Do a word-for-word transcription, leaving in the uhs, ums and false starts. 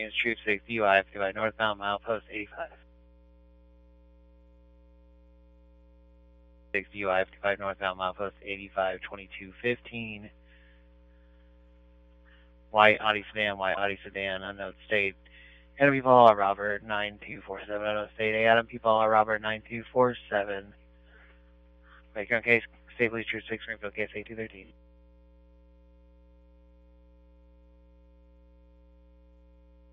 Units Troop six D U I fifty-five northbound milepost eighty-five. six D U I fifty-five northbound milepost eighty-five twenty-two fifteen. White Audi sedan, white Audi sedan, unknown state. Adam people are Robert nine two four seven, unknown state. Adam people are Robert nine two four seven. Background case, safely Troop six, Springfield case eight two thirteen.